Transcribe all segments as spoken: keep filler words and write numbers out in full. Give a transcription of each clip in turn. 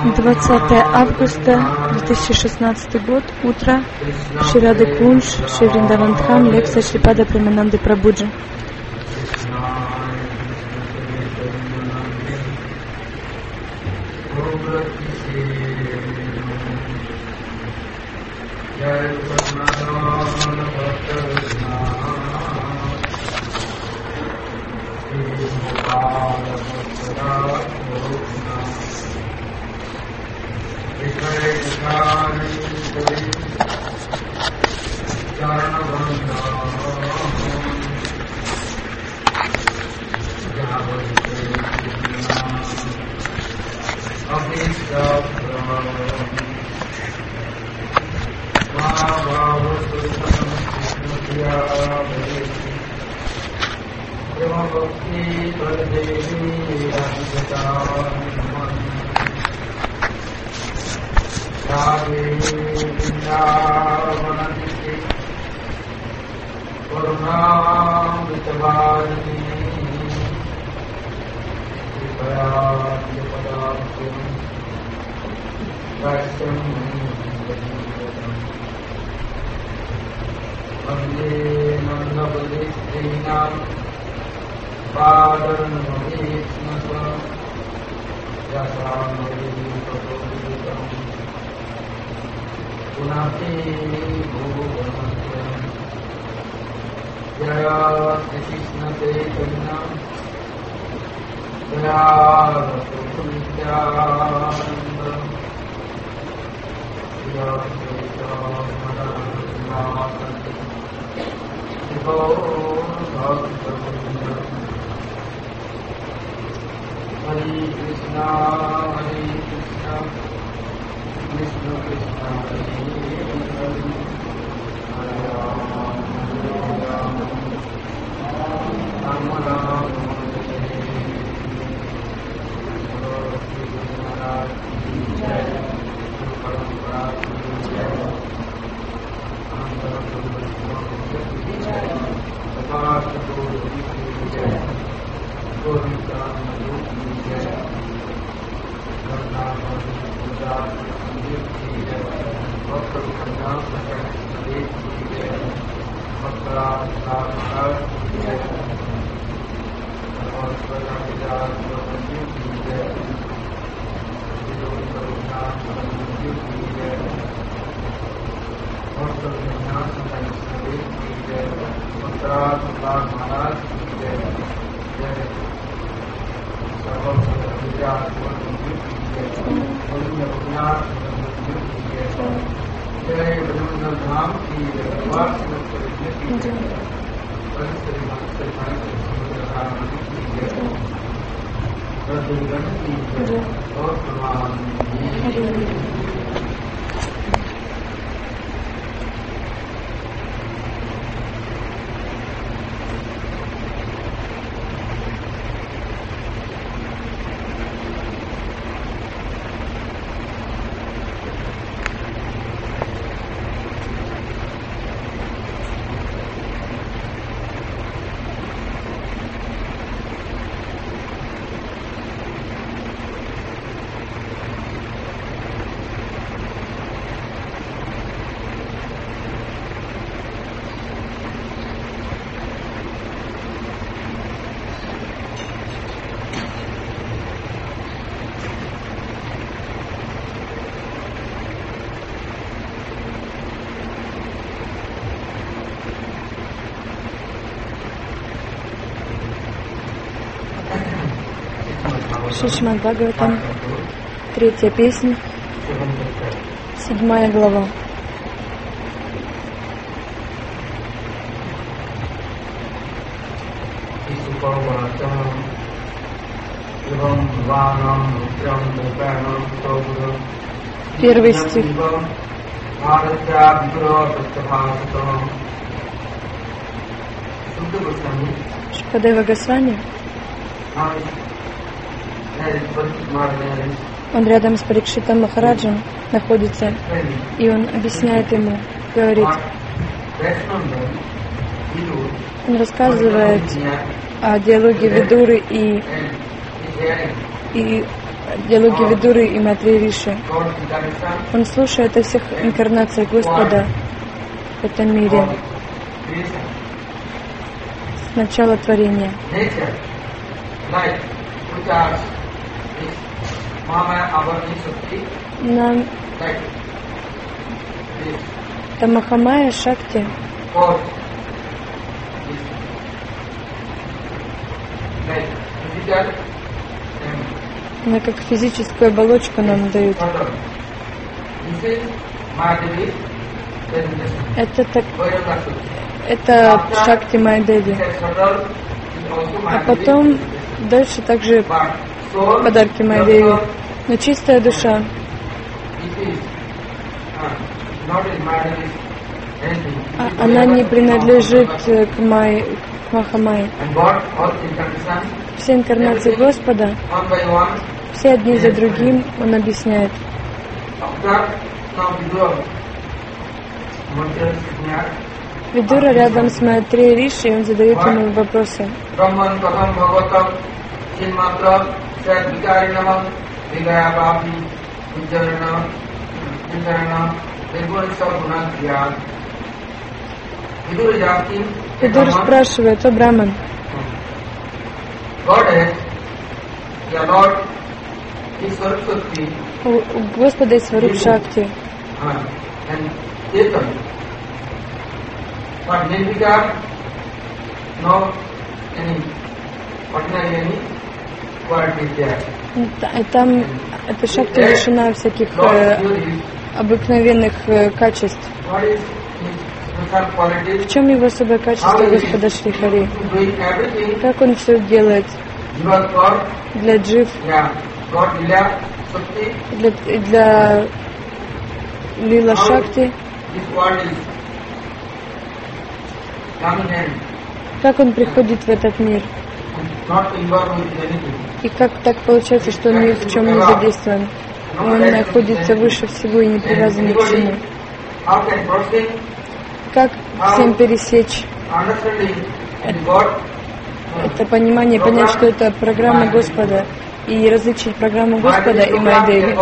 двадцатое августа две тысячи шестнадцатый год, утро, Шри Рада Кунж, Шри Вриндаван Дхам, лекция Шрипада Премананды Прабhuджи. Шримад Бхагаватам, третья песня, седьмая глава. Первый стих. Шукадева Госвами. Он рядом с Парикшитом Махараджем находится, и он объясняет ему, говорит, он рассказывает о диалоге Видуры и, и диалоги Видуры и Майтрея Риши. Он слушает о всех инкарнациях Господа в этом мире с начала творения. Нам это Махамая Шакти, она как физическую оболочку нам дают. Это так, это Шакти Майя-Деви. А потом дальше также подарки Майя-Деви. Но чистая душа, а она не принадлежит к, Май, к Махамае. Все инкарнации Господа, все одни за другим, Он объясняет. Видура рядом с Майтреей Риши, и он задает ему вопросы. Видура спрашивает: о Браман, у Господа есть Сваруп Шакти. И там эта Шакти лишена всяких э, обыкновенных э, качеств. В чем его особое качество Господа Шри Хари? Как он все делает для джив, для, для Лила Шакти? Как он приходит в этот мир? И как так получается, что он ни в чем не задействован? Он находится выше всего и не привязан ни к чему. Как всем пересечь это, это понимание, понять, что это программа Господа, и различить программу Господа и Майя-Деви?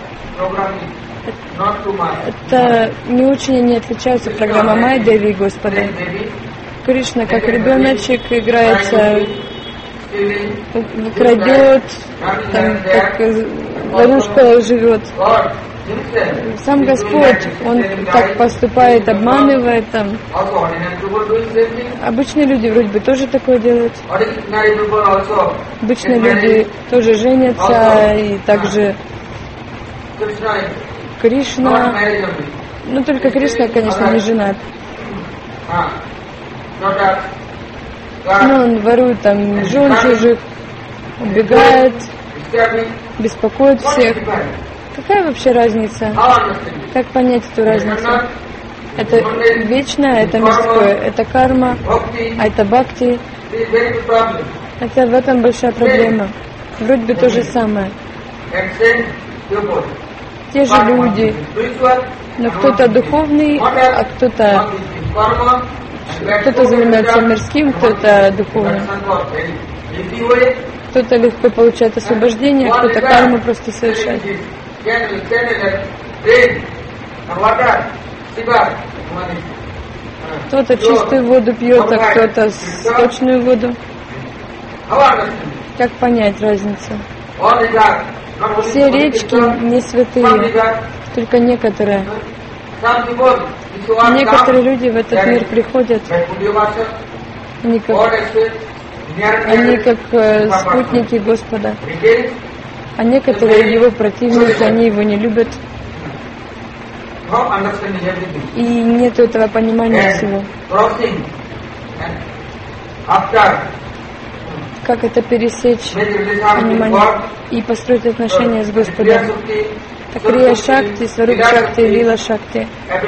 Это не очень они отличаются, программа Майя-Деви и Господа. Кришна как ребеночек играется, крадет, там, как ворушка живет. Сам Господь, Он так поступает, обманывает там. Обычные люди вроде бы тоже такое делают. Обычные люди тоже женятся, и также Кришна, ну только Кришна, конечно, не женат. Но он ворует там жен чужих, убегает, беспокоит всех. Какая вообще разница? Как понять эту разницу? Это вечное, это мирское, это карма, а это бхакти. Это в этом большая проблема. Вроде бы то же самое. Те же люди, но кто-то духовный, а кто-то кто-то занимается мирским, кто-то духовным. Кто-то легко получает освобождение, кто-то карму просто совершает. Кто-то чистую воду пьет, а кто-то сточную воду. Как понять разницу? Все речки не святые, только некоторые. Некоторые люди в этот мир приходят, они как, они как э, спутники Господа, а некоторые его противники, они его не любят, и нет этого понимания всего. Как это пересечь понимание и построить отношения с Господом? Так Крия Шакти, Сваруп Шакти, Лила Шакти.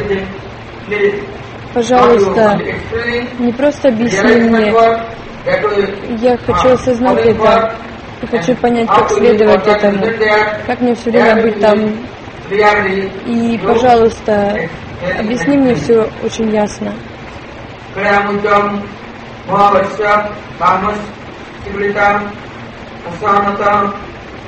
Пожалуйста, не просто объясни мне. Я хочу осознать это. Я хочу понять, как следовать этому. Как мне все время быть там. И, пожалуйста, объясни мне все очень ясно.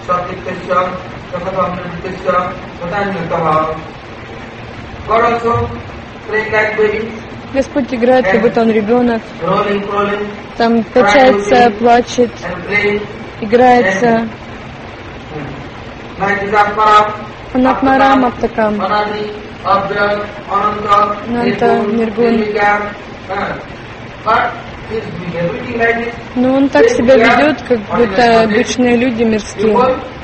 Господь играет, как будто он ребенок, там качается, плачет, играется. Анатмарам Аптакам, Нанта Ниргун. Но он так себя ведет, как будто обычные люди мирские.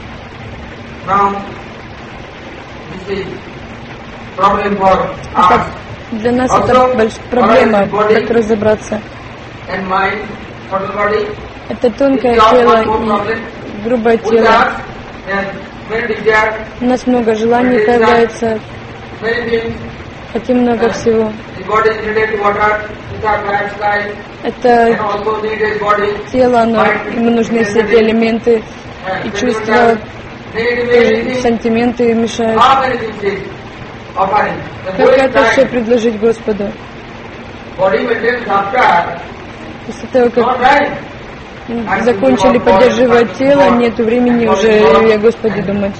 Это, для нас это большая проблема, как разобраться. Это тонкое тело и грубое тело. У нас много желаний появляется, хотим много всего. Это тело, оно, ему нужны все эти элементы и чувства, и сантименты мешают. Как это все предложить Господу? После того, как закончили поддерживать тело, нет времени уже о Господе думать.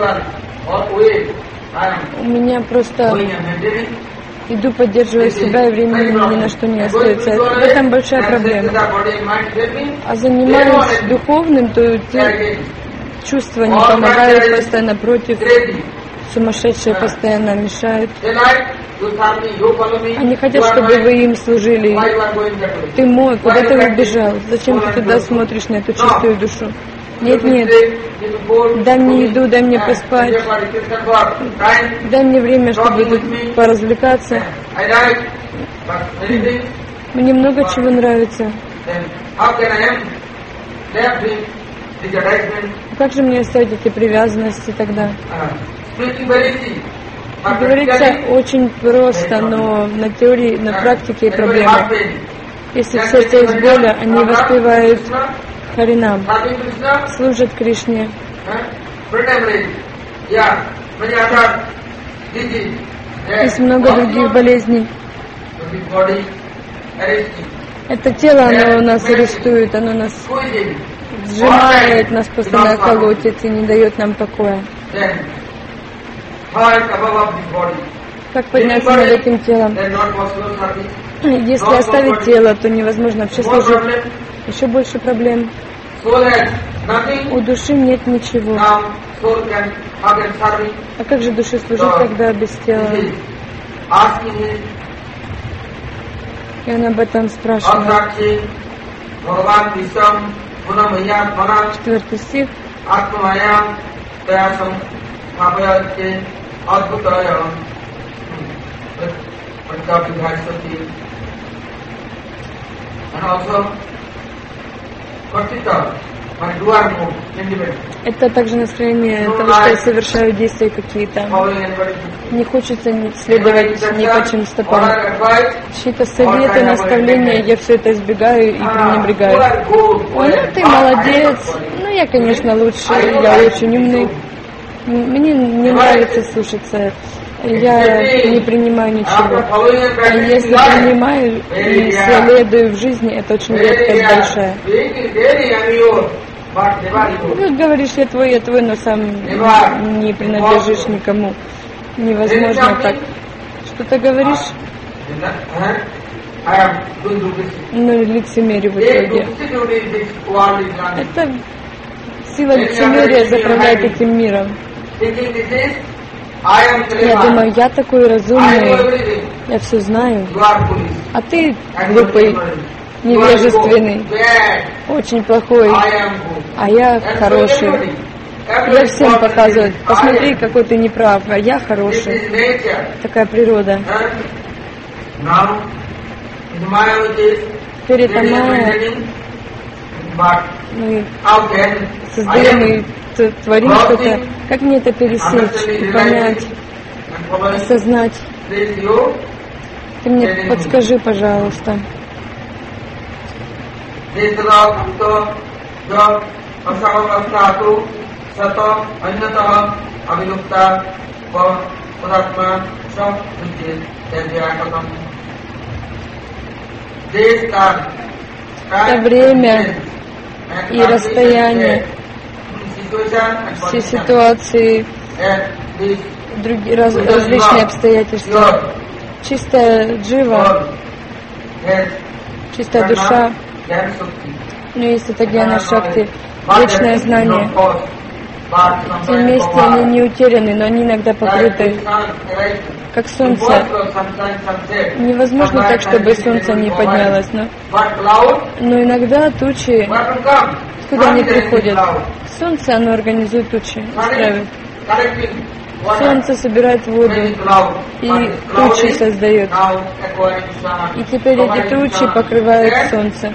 У меня просто иду поддерживая себя, и времени ни на что не остается. В этом большая проблема. А занимаясь духовным, то те чувства не помогают, постоянно против, сумасшедшие постоянно мешают. Они хотят, чтобы вы им служили. Ты мой, куда ты убежал? Зачем ты туда смотришь, на эту чистую душу? Нет, нет. Дай мне еду, дай мне поспать. Дай мне время, чтобы тут поразвлекаться. Мне много чего нравится. Как же мне оставить эти привязанности тогда? Говорится очень просто, но на теории, на практике проблема. Если в сердце есть боль, они воспевают Харинам, служат Кришне. Есть много других болезней. Это тело, оно нас арестует, оно нас сжимает, нас постоянно колотит и не дает нам покоя. Как подняться над этим телом? Если оставить тело, то невозможно вообще служить. Еще больше проблем. У души нет ничего. А как же душе служить, когда без тела? И он об этом спрашивает. Четвертый стих. Это также настроение того, что я совершаю действия какие-то. Не хочется следовать ни по чьим стопам. Чьи-то советы, наставления, я все это избегаю и пренебрегаю. Ой, ну ты молодец. Ну я, конечно, лучше, я очень умный. Мне не нравится слушаться. Я не принимаю ничего. А если принимаю и следую в жизни, это очень редкость большая. Ты говоришь, я твой, я твой, но сам не принадлежишь никому. Невозможно так. Что-то говоришь, но лицемерие в итоге. Это сила лицемерия заправляет этим миром. Я думаю, я такой разумный, я все знаю, а ты глупый, невежественный, очень плохой, а я хороший. Я всем показываю, посмотри, какой ты неправ, а я хороший. Такая природа. Теперь это майя. Мы создаем и творим что-то. Как мне это пересечь и понять, осознать? Ты мне подскажи, пожалуйста. Это время и расстояние все ситуации, другие, раз, различные обстоятельства. Чистая джива, чистая душа, но есть это гьяна шакти, вечное знание. В том месте они не утеряны, но они иногда покрыты, как солнце. Невозможно так, чтобы солнце не поднялось, но, но иногда тучи, откуда они приходят? Солнце, оно организует тучи, устраивает. Солнце собирает воду и тучи создает. И теперь эти тучи покрывают солнце.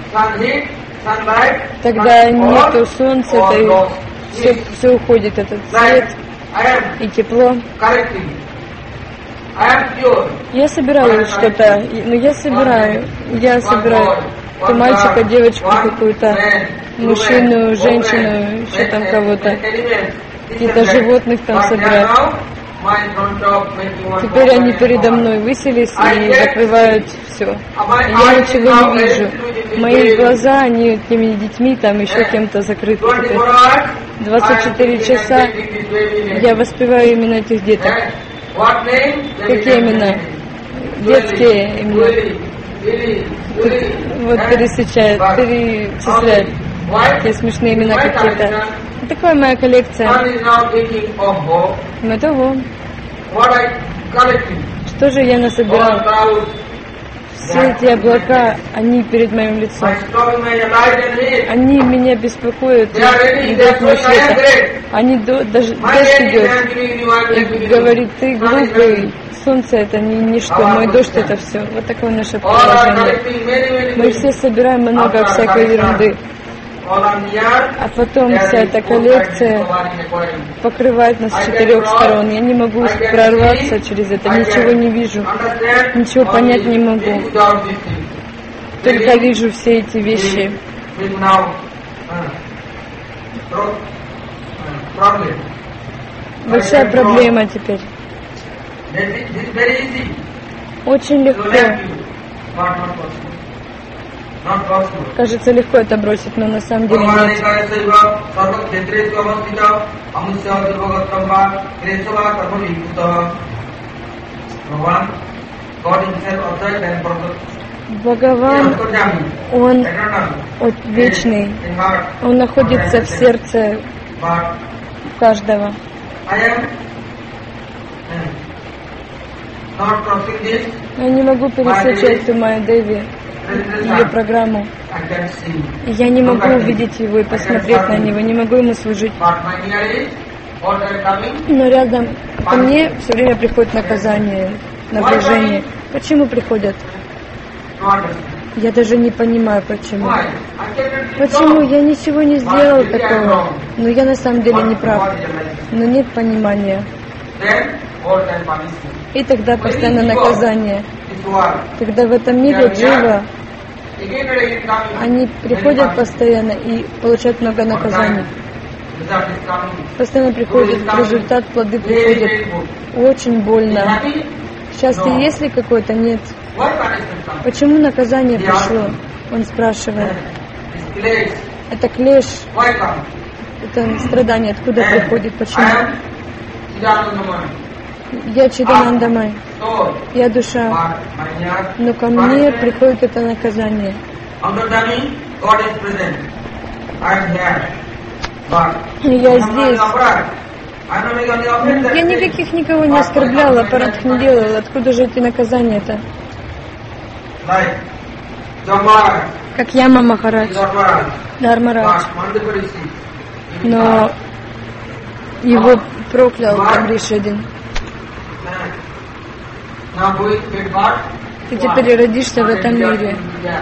Тогда нету солнца, то все, все уходит, этот свет и тепло. Я собираю что-то, но я собираю, я собираю то мальчика, девочку какую-то, мужчину, женщину, еще там кого-то, какие-то животных там собираю. Теперь они передо мной высились и закрывают все. Я ничего не вижу. Мои глаза, они теми детьми, там еще кем-то закрыты. Теперь двадцать четыре часа я воспеваю именно этих деток. Какие имена? Детские имена. Вот пересечают, перечисляют. Такие смешные имена какие-то. Такая моя коллекция. Но того. Что же я насобирал? Все эти облака, они перед моим лицом. Они меня беспокоят и дают мне света. Они до, даже дождь идет и говорит, ты глупый. Солнце это не ничто, мой дождь это все. Вот такое наше положение. Мы все собираем много всякой ерунды. А потом вся эта коллекция покрывает нас с четырех сторон. Я не могу прорваться через это, ничего не вижу, ничего понять не могу. Только вижу все эти вещи. Большая проблема теперь. Очень легко. Кажется, легко это бросить, но на самом деле нет. Бхагаван, он, он вечный, он находится в сердце каждого. Я не могу пересечь эту Майя Деви, ее программу. Я не могу увидеть его и посмотреть на него, не могу ему служить. Но рядом ко мне все время приходит наказание, напряжение. Почему приходят? Я даже не понимаю, почему. Почему? Я ничего не сделал такого. Но я на самом деле не прав. Но нет понимания. И тогда постоянно наказание. Когда в этом мире джива, они приходят постоянно и получают много наказаний. Постоянно приходит результат, плоды приходят. Очень больно. Счастье есть ли какое-то? Нет. Почему наказание пришло? Он спрашивает. Это клеш. Это страдание. Откуда приходит? Почему? Я Чиданандамай. Я душа. Но ко мне приходит это наказание. Я здесь. Я никаких никого не оскорбляла, аппарат не делала. Откуда же эти наказания-то? Как Яма Махарадж, Дharmaрадж. Но его проклял Амриш один. Ты теперь родишься в этом мире.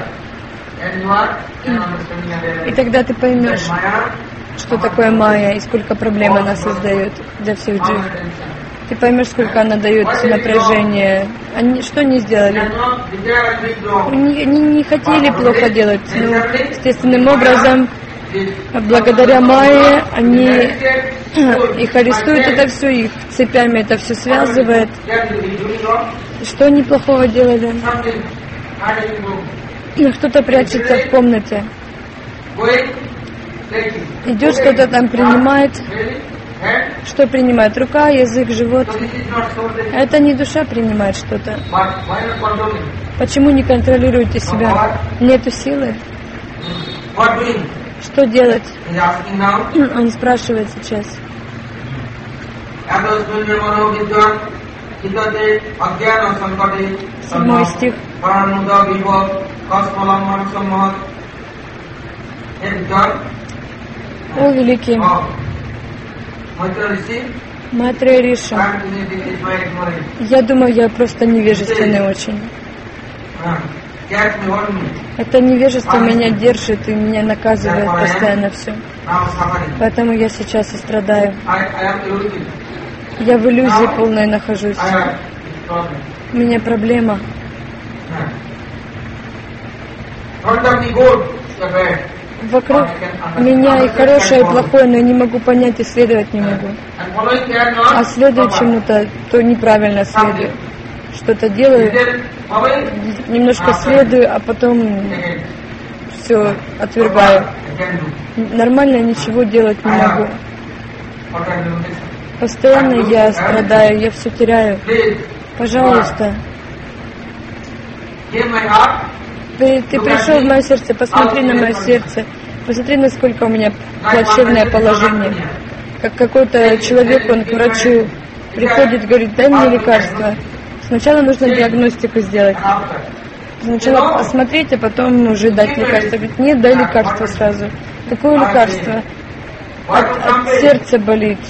И, и тогда ты поймешь, что такое майя и сколько проблем она создает для всех джив. Ты поймешь, сколько она дает напряжения. Они что не сделали? Они, они не хотели плохо делать, но естественным образом, благодаря майе, они их арестуют, это все, их цепями это все связывает. Что они плохого делали? Кто-то прячется в комнате. идет что-то там, принимает. Что принимает? Рука, язык, живот. Это не душа принимает что-то. Почему не контролируете себя? Нету силы. Что делать? Он спрашивает сейчас. Седьмой стих. О, великий Майтрея Риши, я думаю, я просто невежественный очень. Это невежество меня держит и меня наказывает постоянно все. Поэтому я сейчас и страдаю. Я в иллюзии полной нахожусь. У меня проблема. Вокруг меня и хорошее, и плохое, но я не могу понять, исследовать не могу. А следую чему-то, то неправильно следую. Что-то делаю, немножко следую, а потом все отвергаю. Нормально ничего делать не могу. Постоянно я страдаю, я все теряю. Пожалуйста. Ты, ты пришел в мое сердце, посмотри на мое сердце, посмотри, насколько у меня плачевное положение. Как какой-то человек, он к врачу приходит, говорит, дай мне лекарство. Сначала нужно диагностику сделать. Сначала посмотреть, а потом уже дать лекарство. Говорит, нет, дай лекарство сразу. Какое лекарство? От, от сердца болит.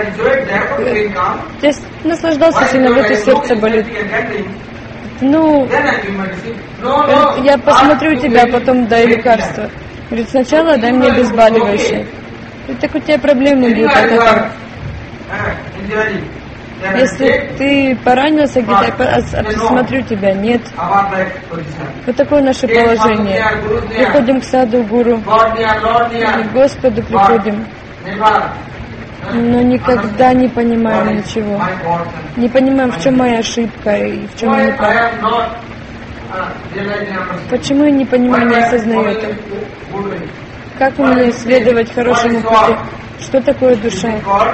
Здесь наслаждался сильно, вот и сердце болит. Ну, я посмотрю тебя, потом дай лекарство. Говорит, сначала дай мне обезболивающее. Говорит, так у тебя проблемы будут от этого. Если ты поранился где-то, я посмотрю тебя, нет. Вот такое наше положение. Приходим к саду, гуру, к Господу приходим, но никогда не понимаем ничего. Не понимаем, в чем моя ошибка и в чем я не прав. Почему я не понимаю, не осознаю это? Как мне следовать хорошему пути? Что такое душа?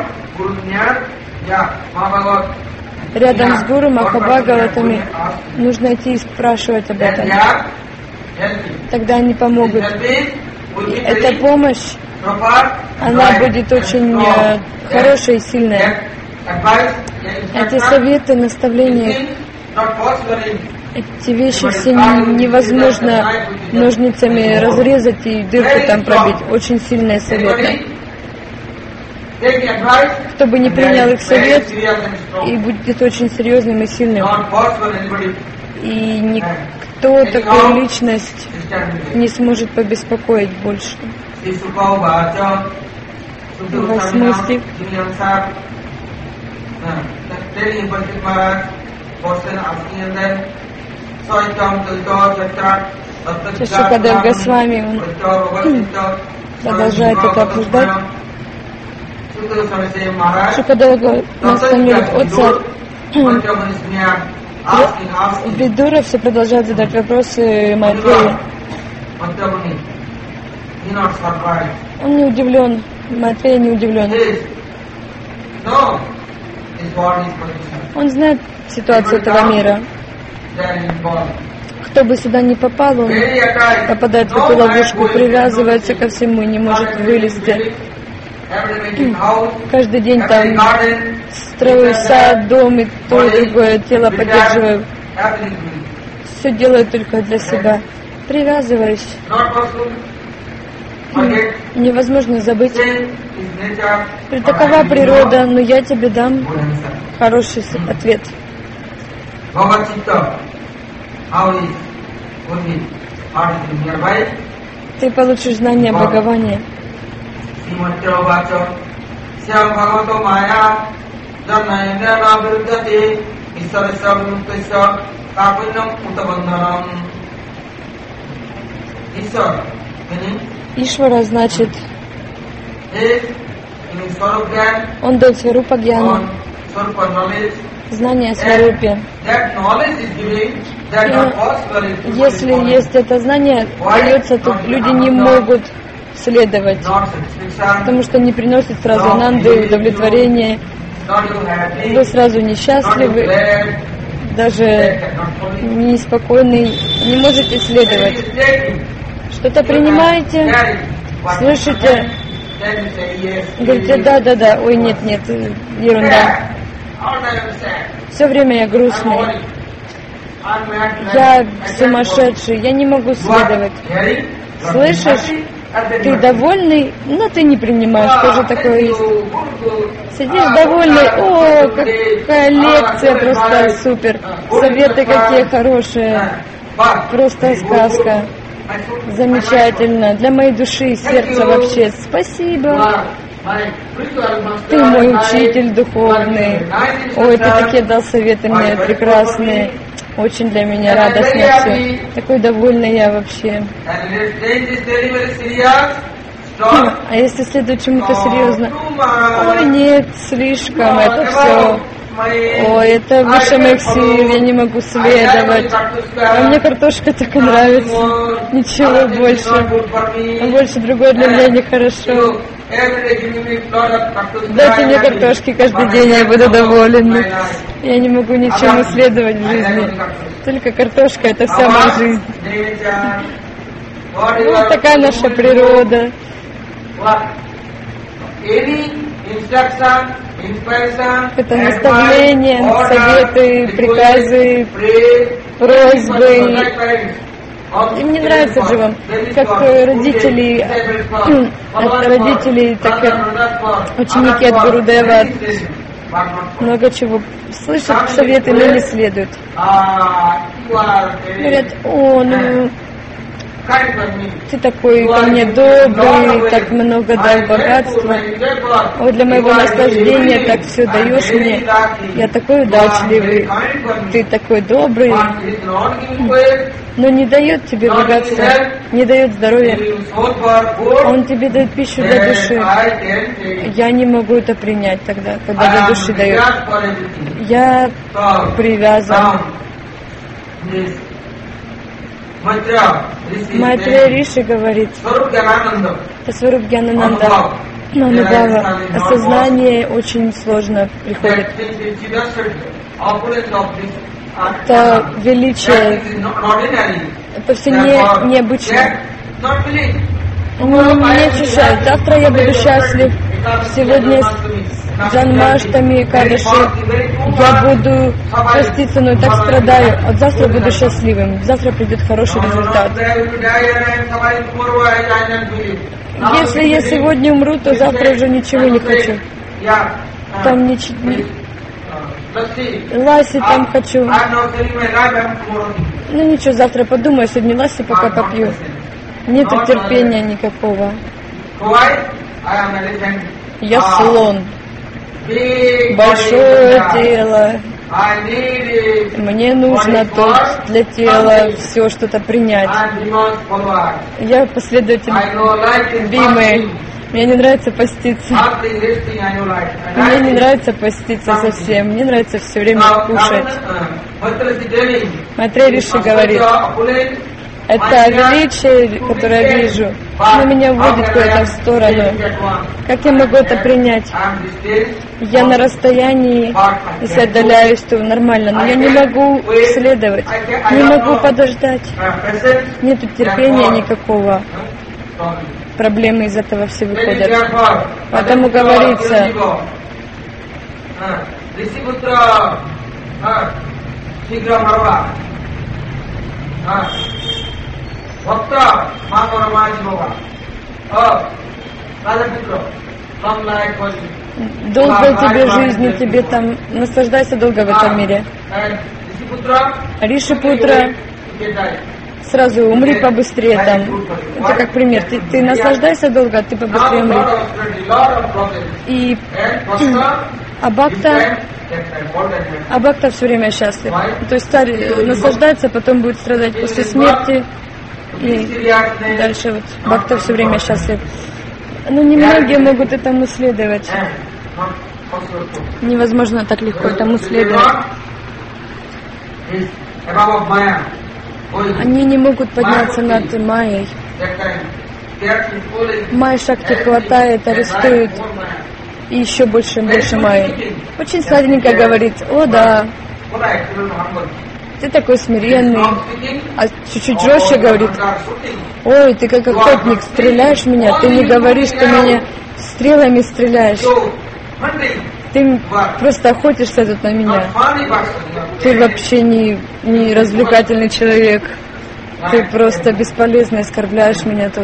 Рядом с Гуру Махабхагаватами нужно идти и спрашивать об этом. Тогда они помогут. И эта помощь, она будет очень э, хорошая и сильная. Эти советы, наставления, эти вещи все невозможно ножницами разрезать и дырку там пробить. Очень сильные советы. Кто бы не принял их совет, и будет очень серьезным и сильным. И никто, такую личность, не сможет побеспокоить больше. Восьмой стих. Шукадев Госвами, он продолжает это обсуждать. Шукадев наставляет, о царь, Видура все продолжает задать вопросы Майтреи. Он не удивлен, Майтрея не удивлен. Он знает ситуацию этого мира. Кто бы сюда ни попал, он попадает в эту ловушку, привязывается ко всему и не может вылезти. Каждый день там строю сад, дом и то и другое, тело поддерживаю. Все делаю только для себя. Привязываюсь. Невозможно забыть. Такова природа, но я тебе дам хороший ответ. Ты получишь знание Бхагавани. Ишвара значит, он дает сварупа гьяна, знание о сварупе. И если есть это знание, дается, то люди не могут следовать, потому что не приносит сразу ананды, удовлетворения, вы сразу несчастливы, даже неспокойны, не можете следовать. Что-то принимаете, слышите, говорите, да-да-да, ой, нет-нет, ерунда. Все время я грустный, я сумасшедший, я не могу следовать. Слышишь? Ты довольный, но ты не принимаешь, что же такое есть. Сидишь довольный, о, какая лекция, просто супер, советы какие хорошие, просто сказка, замечательно, для моей души и сердца вообще, спасибо. Ты мой учитель духовный, ой, ты такие дал советы мне прекрасные. Очень для меня радостно все. Такой довольный я вообще. А если следует чему-то серьезно? Ой, нет, слишком, это все. Ой, это выше моих сил, я не могу следовать. А мне картошка так и нравится. Ничего больше. Больше другое для меня нехорошо. Дайте мне картошки каждый день, я буду доволен. Я не могу ничему следовать в жизни. Только картошка — это вся моя жизнь. Вот такая наша природа. Это наставления, советы, приказы, просьбы. И мне нравится же вам, как родители, от родителей, так и ученики от Гурудева много чего слышат, советы, но не следуют. Говорят, о, ну, ты такой ко мне добрый, так много дал богатства. Ой, для моего наслаждения так все даешь мне. Я такой удачливый, ты такой добрый, но не дает тебе богатства, не дает здоровья. Он тебе дает пищу для души. Я не могу это принять тогда, когда для души дает. Я привязан. Майтрея Риши говорит, это Сваруб Гьянананда, Анубхава, осознание очень сложно приходит. Это величие, это все не, необычно. Они не ощущают. Завтра я буду счастлив. Сегодня с Джанмаштами, Кадыши я буду поститься, но так страдаю. Вот завтра буду счастливым. Завтра придет хороший результат. Если я сегодня умру, то завтра уже ничего не хочу. Там ничего. Ласи там хочу. Ну ничего, завтра подумаю, сегодня ласи пока попью. Нету терпения никакого. Я слон. Большое тело. Мне нужно тут для тела все что-то принять. Я последователь Бимы. Мне не нравится поститься. Мне не нравится поститься совсем. Мне нравится все время кушать. Майтрея Риши говорит, это величие, которое я вижу, оно меня вводит куда-то в сторону. Как я могу это принять? Я на расстоянии, если отдаляюсь, то нормально, но я не могу следовать, не могу подождать. Нету терпения никакого. Проблемы из этого все выходят. Поэтому говорится, долго тебе жизни, тебе там наслаждайся долго в этом мире. Ришипутра, сразу умри побыстрее там. Это как пример. Ты, ты наслаждайся долго, ты побыстрее умри. И а Бхакта, а Бхакта все время счастлив. То есть царь наслаждается, потом будет страдать после смерти. И дальше вот Бхакта все время счастлив. Но немногие могут этому следовать. Невозможно так легко этому следовать. Они не могут подняться над Майей. Майя Шакти хватает, арестует, и еще больше и больше Майи. Очень сладенько говорит: о да, ты такой смиренный, а чуть-чуть жестче говорит: ой, ты как охотник, стреляешь в меня, ты не говоришь, что меня стрелами стреляешь. Ты просто охотишься тут на меня. Ты вообще не, не развлекательный человек. Ты просто бесполезно оскорбляешь меня тут.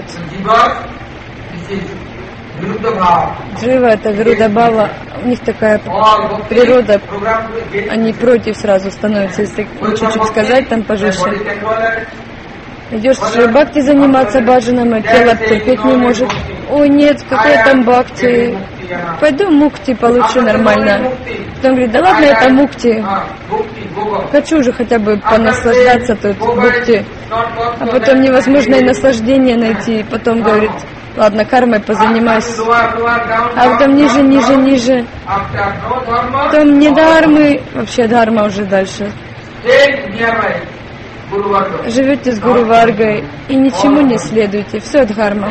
Джива — это Вирудабхава, у них такая природа, они против сразу становятся, если чуть-чуть сказать, там пожестче. Идешь в Шри Бхакти заниматься баджаном, а тело терпеть не может. Ой, нет, какой там Бхакти, пойду мукти получу нормально. Потом говорит: да ладно, это мукти, хочу уже хотя бы понаслаждаться тут мукти. А потом невозможно и наслаждение найти, потом говорит: ладно, кармой позанимайся. А потом ниже, ниже, ниже. Потом не дхармы, вообще дхарма уже дальше. Живете с Гуру Варгой и ничему не следуете, все дхарма.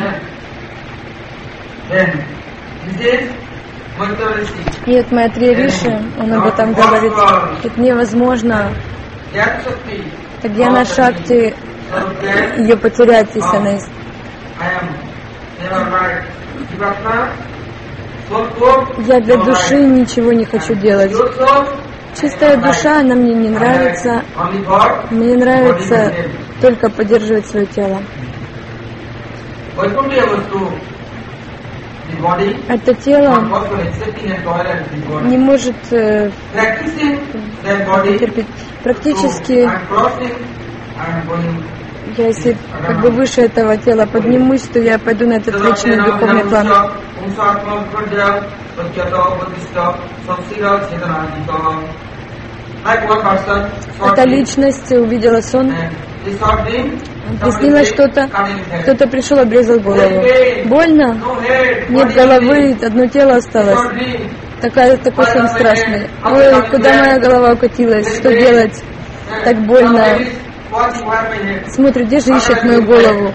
И это Майтрея Риши, он об этом говорит. Это невозможно. Тагьяна Шакти, ее потерять, если она есть. Я для души ничего не хочу делать. Чистая душа, она мне не нравится. Мне нравится только поддерживать свое тело. Это тело не может э, терпеть. Практически, я если как бы выше этого тела поднимусь, то я пойду на этот вечный духовный план. Эта личность увидела сон, приснилось что-то, кто-то пришел, обрезал голову. Больно? Нет головы, одно тело осталось. Такая, такой сон страшный. Ой, куда моя голова укатилась? Что делать? Так больно. Смотрит, где же ищет мою голову?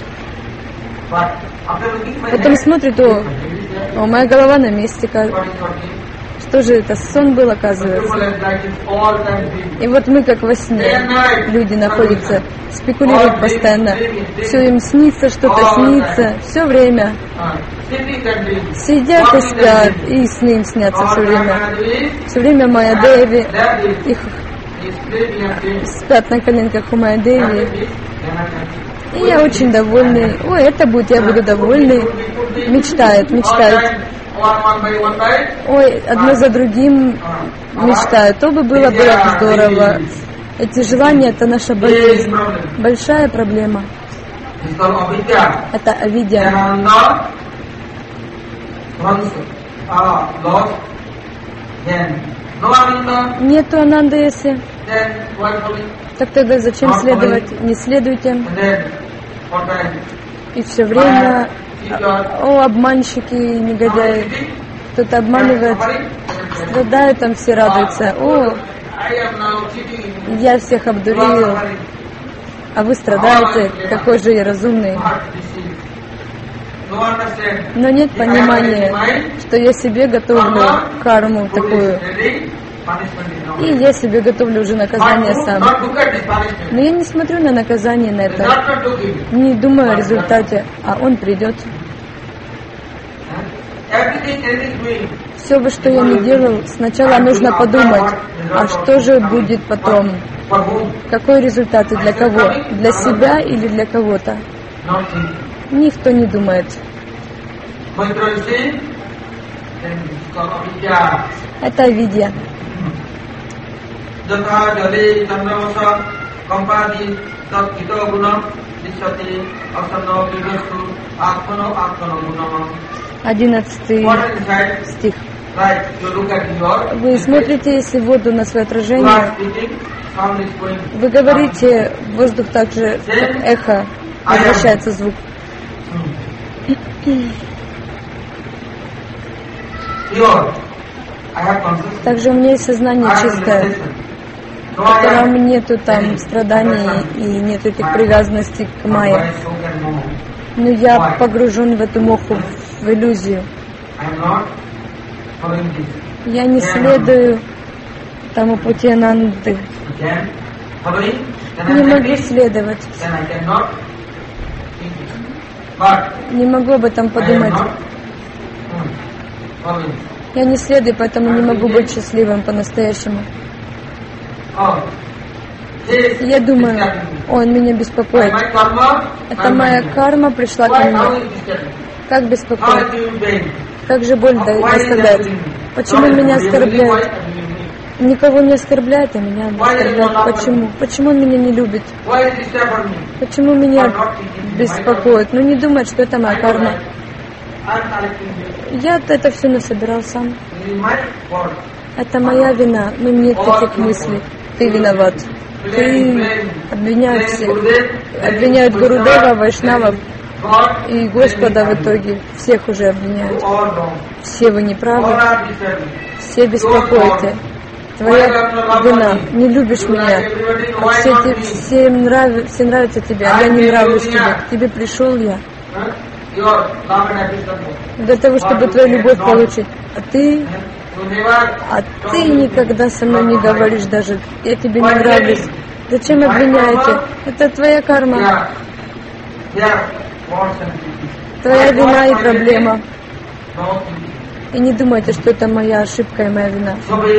Потом смотрит: о, о, моя голова на месте. Что же это? Сон был, оказывается. И вот мы, как во сне, люди находятся, спекулируют постоянно. Все им снится, что-то снится, все время. Сидят и спят, и сны им снятся все время. Все время Майя Деви, их спят на коленках у Майя Деви. И я очень довольный. Ой, это будет, я буду довольный. Мечтает, мечтает. Ой, одно за другим мечтают. То бы было, было бы здорово. Эти желания — это наша болезнь. Большая проблема. Это авидья. Нету ананды, если. Так тогда зачем следовать? Не следуйте. И все время: о, обманщики, негодяи. Кто-то обманывает, страдают, там все радуются. О, я всех обдурил, а вы страдаете, какой же я разумный. Но нет понимания, что я себе готовлю карму такую, и я себе готовлю уже наказание сам. Но я не смотрю на наказание, на это, не думаю о результате, а он придет. Все бы, что я ни делал, сначала нужно подумать, а что же будет потом? Какой результат и для кого? Для себя или для кого-то? Никто не думает. Это авидья. Одиннадцатый стих. Вы смотрите, если в воду на свое отражение, вы говорите, воздух также, как эхо, возвращается звук. Также у меня есть сознание чистое, в котором нету там страданий и нету этих привязанностей к майе. Но я погружен в эту моху, в иллюзию. Я не следую тому пути Ананды. Не могу следовать. Не могу об этом подумать. Я не следую, поэтому не могу быть счастливым по-настоящему. Я думаю, он меня беспокоит. Это моя карма пришла ко мне. Как беспокоит? Как же боль доставляет? Почему меня оскорбляют? Никого не оскорбляет, а меня оскорбляют. Почему? Почему он меня не любит? Почему меня беспокоит? Ну не думает, что это моя карма. Я это все насобирал сам. Это моя вина. Но нет таких мыслей. Ты виноват. Ты обвиняют всех. Обвиняют Гурудева, Вайшнавов и Господа в итоге. Всех уже обвиняют. Все вы неправы. Все беспокоите. Твоя вина. Не любишь меня. А все, те, все, нрав, все нравятся тебе, а я не нравлюсь тебе. К тебе пришел я. Для того, чтобы твою любовь получить. А ты... А ты никогда со мной не говоришь даже. Я тебе не нравлюсь. Зачем обвиняете? Это твоя карма. Твоя вина и проблема. И не думайте, что это моя ошибка и моя вина.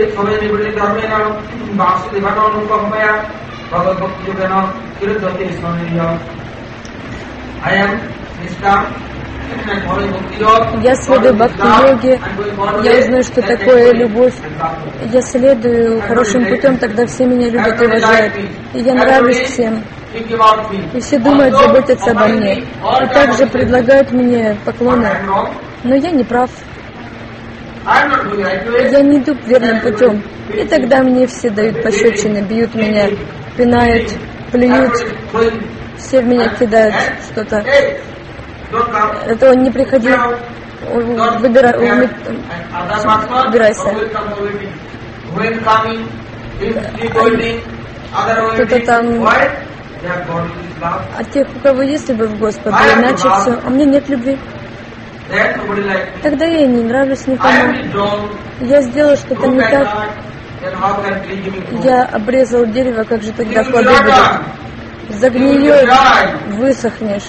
Я следую бхакти-йоге, я узнаю, что такое любовь. Я следую хорошим путем, тогда все меня любят и уважают. И я нравлюсь всем. И все думают, заботятся обо мне. И также предлагают мне поклоны. Но я не прав. Я не иду верным путем. И тогда мне все дают пощечины, бьют меня, пинают, плюют. Все в меня кидают что-то. Это он не приходи, выбирай, выбирайся. Кто-то там, а тех, у кого есть любовь к Господу, иначе все, а мне нет любви. Тогда я не нравлюсь никому. Я сделал что-то не так. Я обрезал дерево, как же тогда плоды будут? Загниет, высохнешь.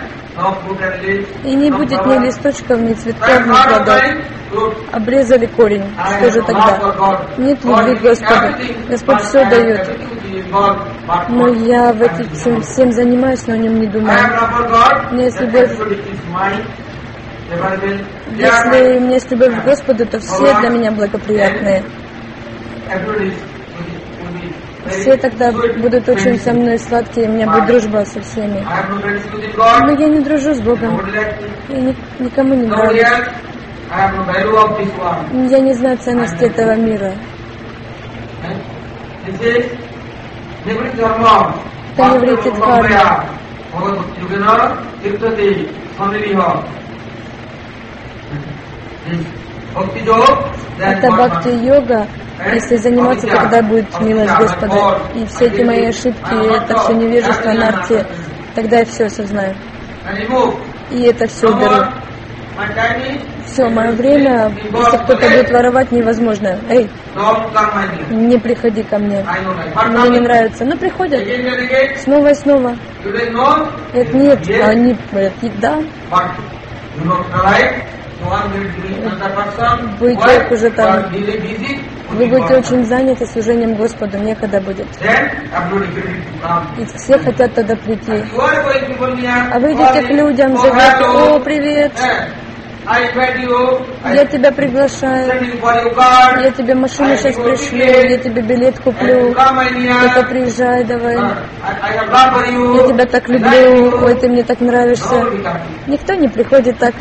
И не будет ни листочков, ни цветков, ни плодов. Обрезали корень. Что же тогда? Нет любви к Господу. Господь все дает. Но я в этим всем, всем занимаюсь, но о нем не думаю. У меня есть любовь. Если у меня есть любовь к Господу, то все для меня благоприятные. Все тогда будут очень со мной сладкие, у меня будет дружба со всеми. Но я не дружу с Богом. Я ни, никому не нравлюсь. Я не знаю ценности этого мира. Это не вредит карма. Это бхакти-йога. Если заниматься, тогда будет милость Господа. И все эти мои ошибки, это все невежество, анархия, тогда я все осознаю. И это все уберу. Все, мое время, если кто-то будет воровать, невозможно. Эй, не приходи ко мне. Мне не нравится. Но приходят снова и снова. Это нет, они говорят, да. Будете уже там, вы будете очень заняты служением Господу, некогда будет. И все хотят тогда прийти. А вы идете к людям, зовете: о, привет, я тебя приглашаю, я тебе машину сейчас пришлю, я тебе билет куплю, только приезжай давай, я тебя так люблю, ой, ты мне так нравишься. Никто не приходит так.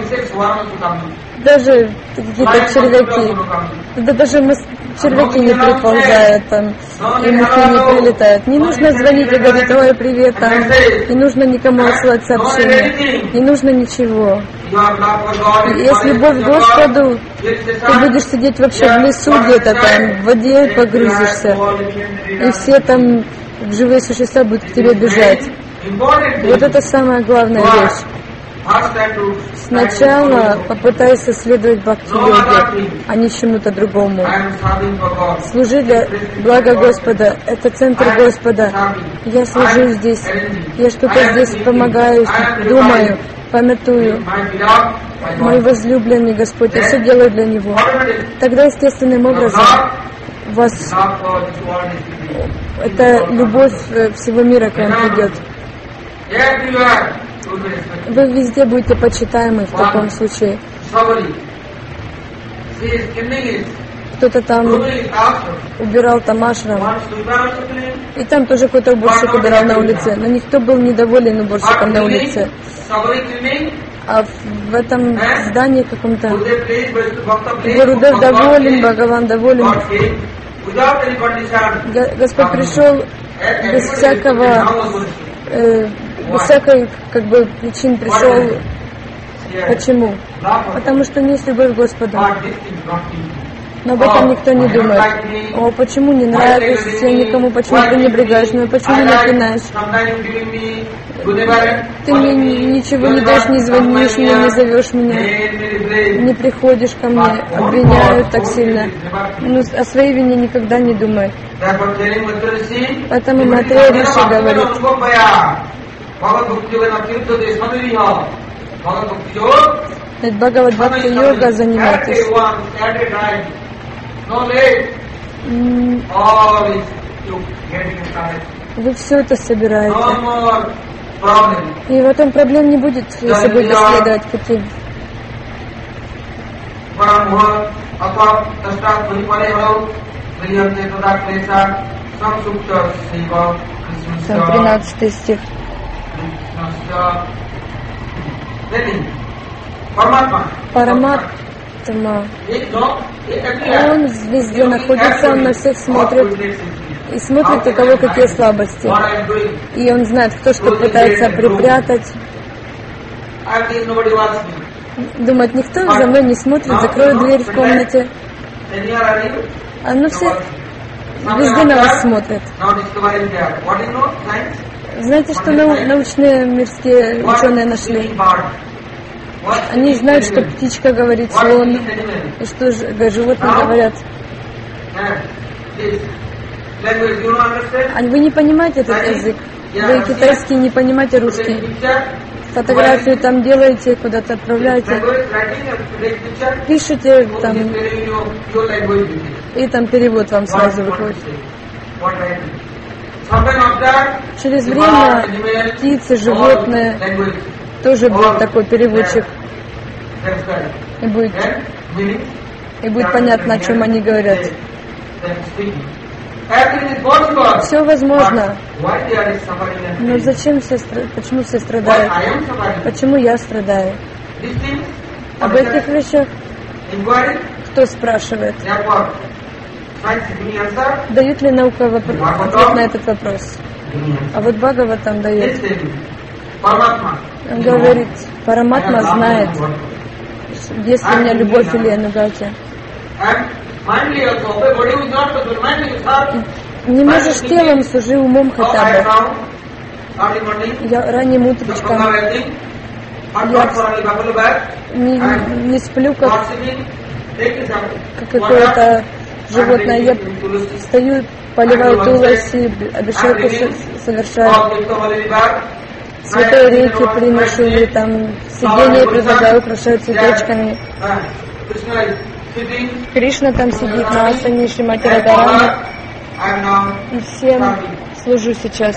Даже какие-то червяки, да даже червяки не приползают там, и мухи не прилетают. Не нужно звонить и говорить: ой, привет, там, не нужно никому отсылать сообщения, не нужно ничего. Есть любовь к Господу, ты будешь сидеть вообще в лесу где-то там, в воде погрузишься, и все там живые существа будут к тебе бежать. Вот это самая главная вещь. Сначала попытайся следовать бхакти-йоге, а не чему-то другому. Служи для блага Господа, это центр Господа. Я служу здесь, я что-то здесь помогаю, думаю, памятую. Мой возлюбленный Господь, я все делаю для Него. Тогда естественным образом у вас эта любовь всего мира к вам придет. Вы везде будете почитаемы в таком случае. Кто-то там убирал там ашрам, и там тоже какой-то уборщик убирал на улице, но никто был недоволен уборщиком на улице. А в этом здании каком-то Гурудев доволен, Бхагаван доволен. Господь пришел без всякого, э, без всякой как бы причин пришел. Почему? Потому что есть любовь к Господу. Но об этом никто не думает. О, почему не нравишься никому, почему пренебрегаешь, ну почему не напинаешь? Ты мне ничего не даешь, не звонишь мне, не зовешь меня, не приходишь ко мне, обвиняют так сильно. Ну, о своей вине никогда не думает. Поэтому Матрея Риши говорит, ведь Бхагавад Бхакти йога занимайтесь. Вы все это собираете. И в этом проблем не будет, если будете следовать пути. тринадцатый стих. Параматма. Он везде находится, он на всех смотрит. И смотрит, у кого какие слабости. И он знает, кто что пытается припрятать. Думает, никто за мной не смотрит, закроет дверь в комнате. А ну все везде на вас смотрят. Знаете, что нау- научные мирские ученые нашли? Они знают, что птичка говорит слон, и что ж- животные говорят. А вы не понимаете этот язык? Вы китайский не понимаете русский. Фотографию там делаете, куда-то отправляете. Пишите там, и там перевод вам сразу выходит. Через время птицы, животные, тоже будет такой переводчик. И будет, и будет понятно, о чем они говорят. Все возможно. Но зачем все страдают? Почему все страдают? Почему я страдаю? Об этих вещах кто спрашивает? Дают ли наука ответ на этот вопрос? А вот Бхагаватам дает. Он говорит, Параматма знает, есть ли у меня любовь или анугати. Не можешь телом, служи умом хотя бы. Я ранним утречком я не, не сплю, как, как какое-то животное. Я встаю, поливаю туласи, абишеку совершаю. Святой реки приношу, или там сиденье предлагаю, украшаю цветочками. Кришна там сидит на асане Шримати Радхарани. И всем служу сейчас.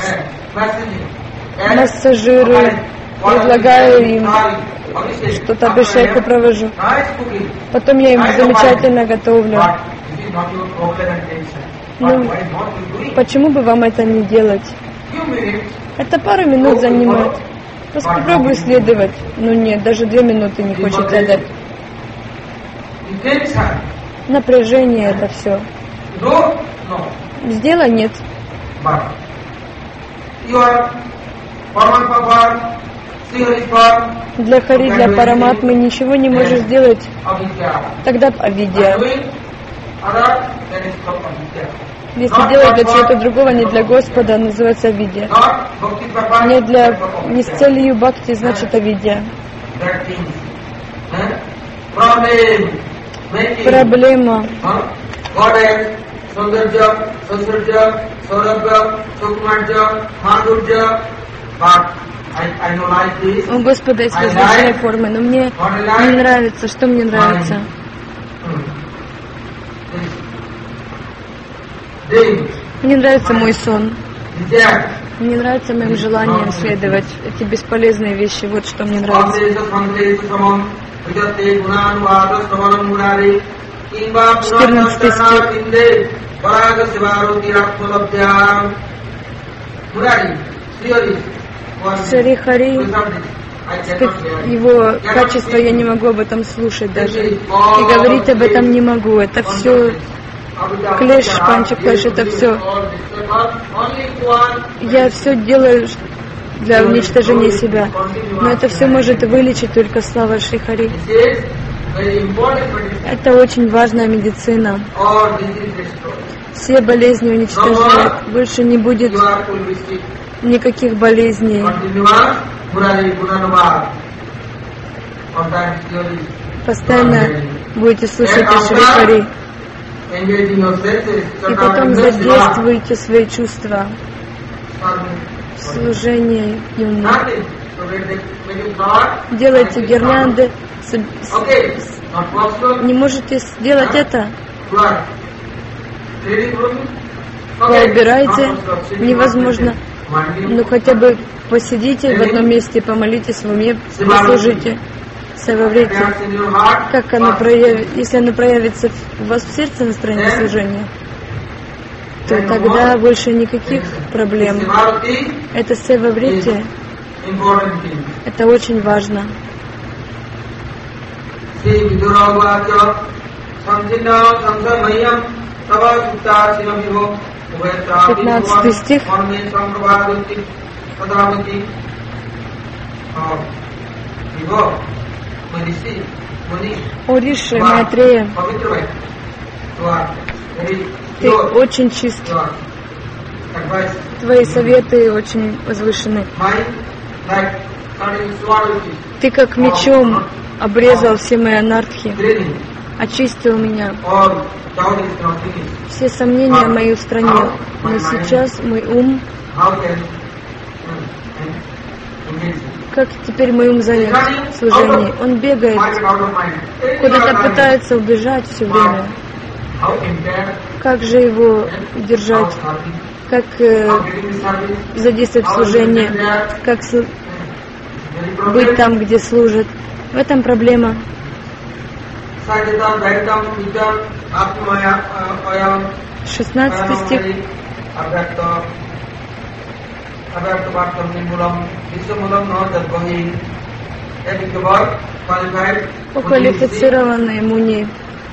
Массажирую, предлагаю им что-то, абишеку провожу. Потом я им замечательно готовлю. Ну, почему бы вам это не делать? Это пару минут занимает. Просто попробуй следовать. Ну нет, даже две минуты не хочется дать. Напряжение это все. Сделай нет. Для Хари, для Параматмы ничего не можешь сделать. Тогда авидья. Если делать для чего-то другого, не для Господа, называется авидья. Не для, не с целью бхакти, значит авидья. Проблема. У Господа есть возвышенные формы, но мне не нравится. Что мне нравится? Мне нравится мой сон. Мне нравится моим желанием следовать эти бесполезные вещи. Вот что мне нравится. четырнадцатый стих. Шри Хари, его качество, я не могу об этом слушать даже. И говорить об этом не могу. Это все клеш, панча клеш, это все. Я все делаю для уничтожения себя. Но это все может вылечить только слава Шри Хари. Это очень важная медицина. Все болезни уничтожают. Больше не будет никаких болезней. Постоянно будете слушать о Шри Хари. И потом задействуйте свои чувства в служении Ему. Делайте гирлянды. Не можете сделать это? Вы убираете? Невозможно. Ну хотя бы посидите в одном месте, помолитесь в уме, послужите. Севаврити. Как оно проявится? Если оно проявится у вас в сердце настроение служения, то тогда больше никаких проблем. Это севаврити. Это очень важно. пятнадцатый стих. О Риши, Майтрея, ты очень чист. Твои советы очень возвышены. Ты как мечом обрезал все мои анархи, очистил меня. Все сомнения мои устранил. Но сейчас мой ум, как теперь мой ум занят в служении. Он бегает, куда-то пытается убежать все время. Как же его держать? Как э, задействовать служение? Как слу- быть там, где служат? В этом проблема. шестнадцатый стих. Уквалифицированные муни.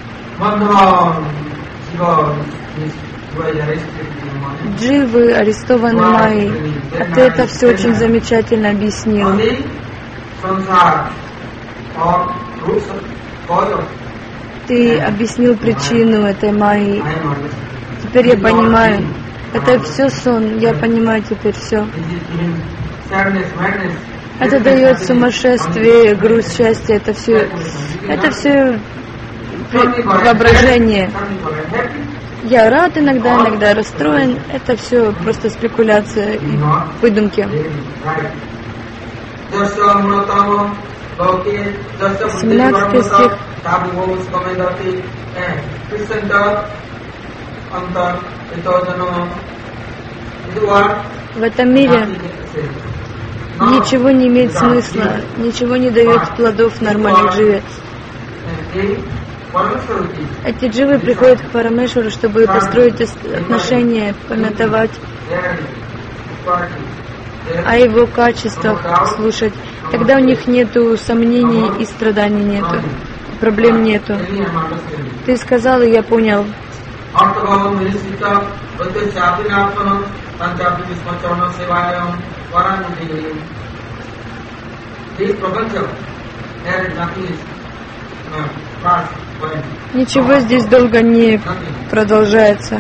Дживы арестованы Майей. А ты это все очень замечательно объяснил. Ты объяснил причину этой Майи. Теперь я понимаю. Это все сон. Я понимаю теперь все. Это дает сумасшествие, грусть, счастье. Это все, это все воображение. Я рад иногда, иногда расстроен. Это все просто спекуляция и выдумки. семнадцатый стих. В этом мире ничего не имеет смысла, ничего не дает плодов нормальных дживе. Эти дживы приходят к Парамешвару, чтобы построить отношения, памятовать о его качествах, слушать. Тогда у них нету сомнений и страданий нету, проблем нету. Ты сказал, и я понял. Ничего здесь долго не продолжается.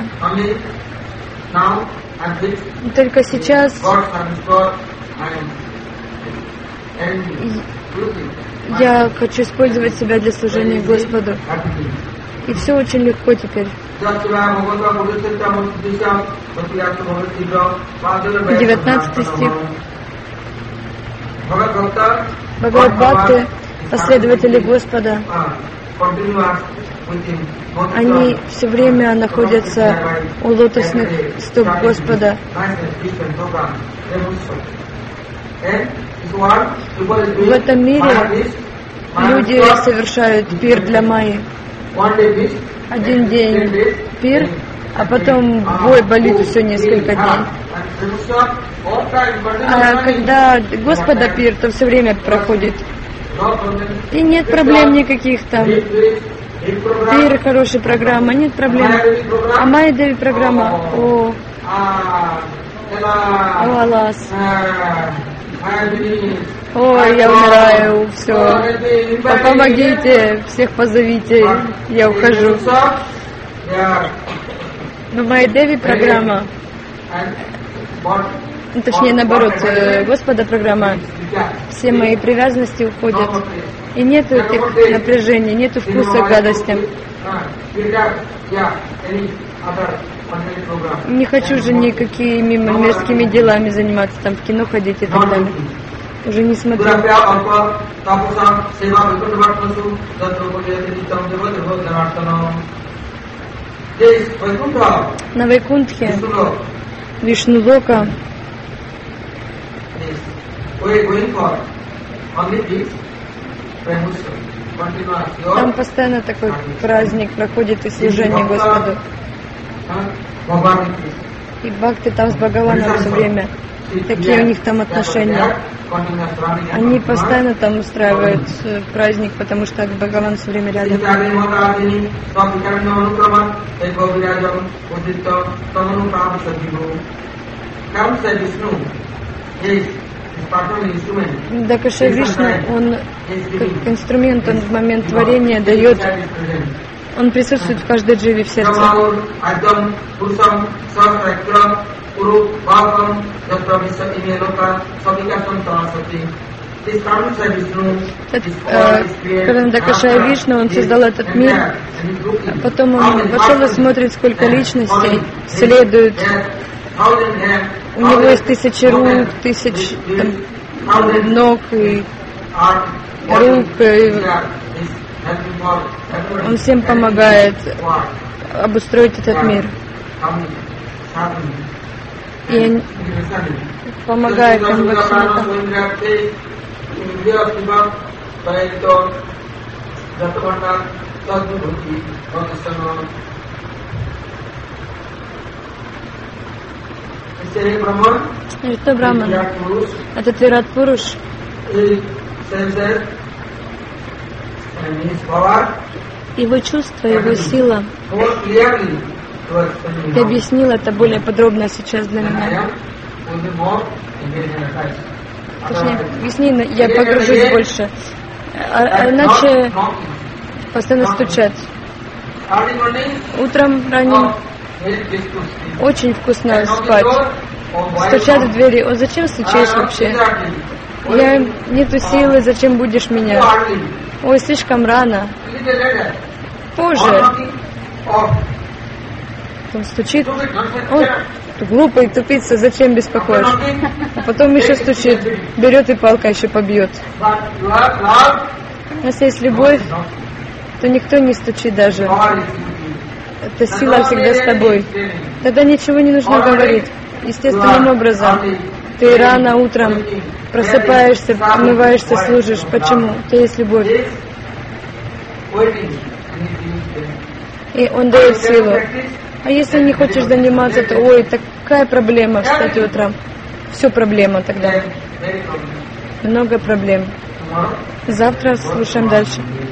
И только сейчас я хочу использовать себя для служения Господу. И все очень легко теперь. девятнадцатый стих. Бхагавад-бхакты, последователи Господа, они все время находятся у лотосных стоп Господа. В этом мире люди совершают пир для Майи. Один день пир, а потом бой болит все несколько дней. А когда Господа пир, то все время проходит. И нет проблем никаких там. Пир, хорошая программа, нет проблем. А Майя Деви программа, о, о, Аллас. Ой, я умираю, все. Помогите, всех позовите, я ухожу. Но Майя Деви программа, ну, точнее наоборот, Господа программа, все мои привязанности уходят. И нету этих напряжений, нету вкуса к гадостям. Не хочу же никакими мирскими делами заниматься, там в кино ходить и так далее. Уже не смотрю. На Вайкунтхе, Вишну-лока, там постоянно такой праздник проходит и служение Господу. И бхакты там с Бхагаваном все время. Такие у них там отношения. Они постоянно там устраивают праздник, потому что Бхагаван все время рядом. Дакаша Вишну, он как инструмент, он в момент творения дает, он присутствует в каждой дживе в сердце. Когда Дакаша Вишну, он создал этот мир, а потом он пошел и смотрит, сколько личностей следует. У него есть тысячи рук, тысяч там, ног и рук. И он всем помогает обустроить этот мир. И он помогает им во всем это Брахман, этот Вират Пуруш, его чувство, его сила. Ты объяснил это более подробно сейчас для меня. Точнее, объясни, я погружусь больше. А, а иначе постоянно стучат. Утром ранним очень вкусно спать. Стучат в двери. О, зачем стучишь вообще? Я нету силы, зачем будешь меня? Ой, слишком рано. Позже. Он стучит. О, глупый, тупица, зачем беспокоишь? А потом еще стучит. Берет и палка еще побьет. Если есть любовь, то никто не стучит даже. Эта сила всегда с тобой. Тогда ничего не нужно говорить. Естественным образом. Ты рано утром просыпаешься, умываешься, служишь. Почему? У тебя есть любовь. И он дает силу. А если не хочешь заниматься, то ой, такая проблема встать утром. Все проблема тогда. Много проблем. Завтра слушаем дальше.